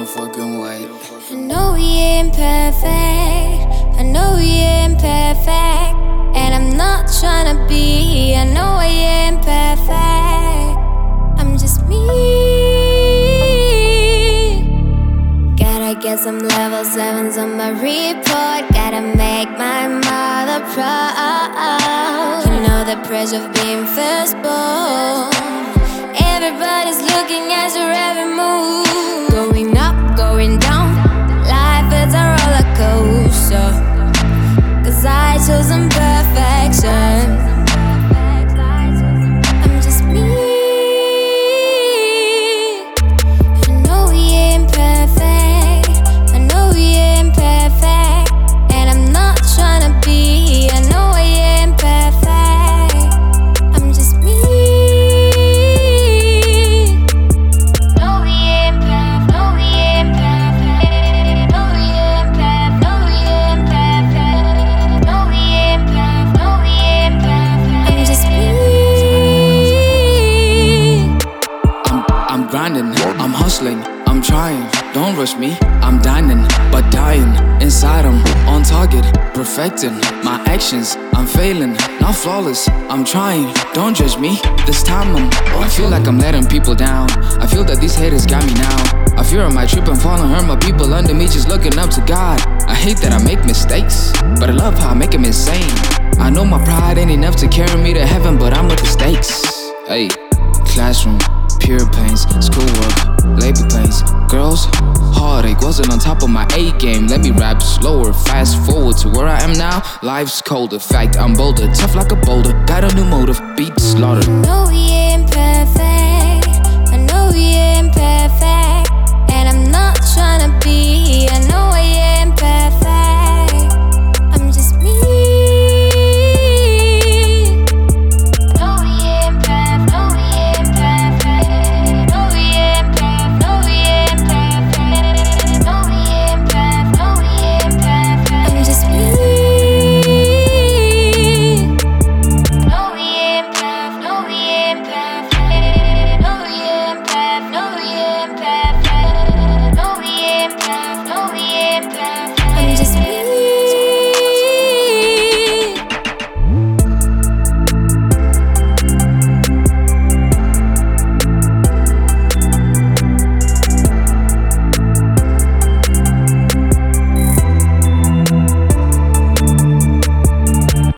fucking wait. I know we ain't perfect, I know we ain't perfect, and I'm not tryna be, I know I ain't perfect, I'm just me. Gotta get some level 7s on my report, gotta make my mother proud. You know the pressure of being firstborn, everybody's looking at your every move. Going up, going down, life is a roller coaster, 'cause I chose imperfection. I'm just me. I know we ain't perfect, I know we ain't perfect, and I'm not tryna be, I know I ain't perfect, I'm just me. Grinding, I'm hustling, I'm trying, don't rush me, I'm dining, but dying, inside I'm on target, perfecting my actions, I'm failing, not flawless, I'm trying, don't judge me, this time I feel like I'm letting people down, I feel that these haters got me now, I fear I might trip and fall and hurt my people under me just looking up to God, I hate that I make mistakes, but I love how I make them insane, I know my pride ain't enough to carry me to heaven, but I'm with the stakes, hey, classroom, pure pains, schoolwork, labor pains, girls, heartache wasn't on top of my A game. Let me rap slower, fast forward to where I am now. Life's colder, fact I'm bolder, tough like a boulder. Got a new motive, beat slaughter. No, yeah.